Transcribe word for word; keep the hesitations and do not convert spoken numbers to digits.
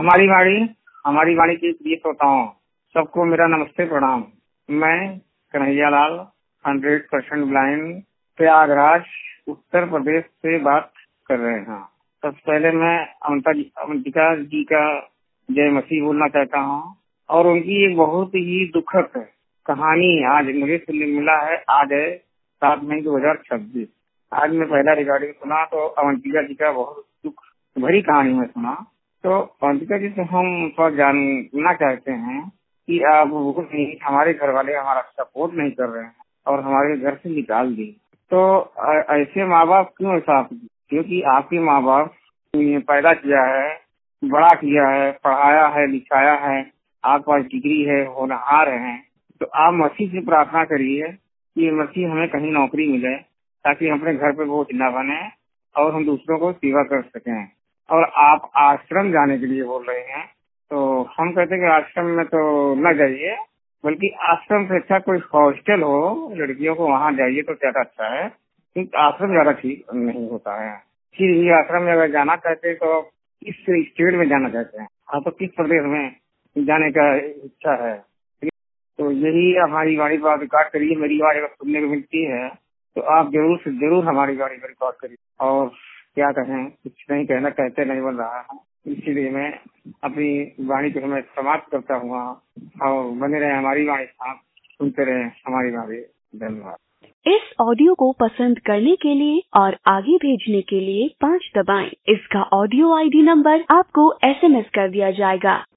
हमारी वाणी हमारी वाणी के प्रिय श्रोताओं सबको मेरा नमस्ते प्रणाम। मैं Kanhaiya Lal hundred percent blind Prayagraj Uttar Pradesh से बात कर रहे हैं। सबसे पहले मैं अवंता जी अवंतिका जी का जय मसीह बोलना चाहता हूँ और उनकी एक बहुत ही दुखद कहानी आज मुझे सुनने मिला है। आज है सात मई दो हजार छब्बीस। आज मैं पहला रिकॉर्डिंग सुना तो अवंतिका जी का बहुत दुख भरी कहानी में सुना। तो अवंतिका जी से हम थोड़ा जानना चाहते हैं कि आप नहीं हमारे घर वाले हमारा सपोर्ट नहीं कर रहे हैं और हमारे घर से निकाल दी, तो ऐसे माँ बाप क्यों ऐसा? क्योंकि आपके माँ बाप ने पैदा किया है, बड़ा किया है, पढ़ाया है, लिखाया है, आपके पास डिग्री है, होनहार हैं, तो आप मसीह से प्रार्थना करिए कि मसीह हमें कहीं नौकरी मिले ताकि हम अपने घर पे बोझ न बने और हम दूसरों को सेवा कर सकें। और आप आश्रम जाने के लिए बोल रहे हैं, तो हम कहते हैं कि आश्रम में तो न जाइए, बल्कि आश्रम से अच्छा कोई हॉस्टल हो लड़कियों को, वहाँ जाइए तो ज्यादा अच्छा है, क्योंकि आश्रम ज्यादा ठीक नहीं होता है। फिर भी आश्रम में अगर जाना चाहते हैं तो किस स्टेट में जाना चाहते हैं आप, तो किस प्रदेश में जाने का इच्छा है? तो यही हमारी वाणी पर रिकॉर्ड करिए। मेरी आवाज अगर सुनने को मिलती है तो आप जरूर से जरूर हमारी वाणी पर रिकॉर्ड करिए। और क्या कहें, कुछ नहीं कहना, कहते नहीं बन रहा है, इसीलिए मैं अपनी वाणी को मैं समाप्त करता हुआ और बने रहे हमारी वाणी साथ, सुनते रहे हमारी वाणी। धन्यवाद। इस ऑडियो को पसंद करने के लिए और आगे भेजने के लिए पाँच दबाएं। इसका ऑडियो आईडी नंबर आपको एसएमएस कर दिया जाएगा।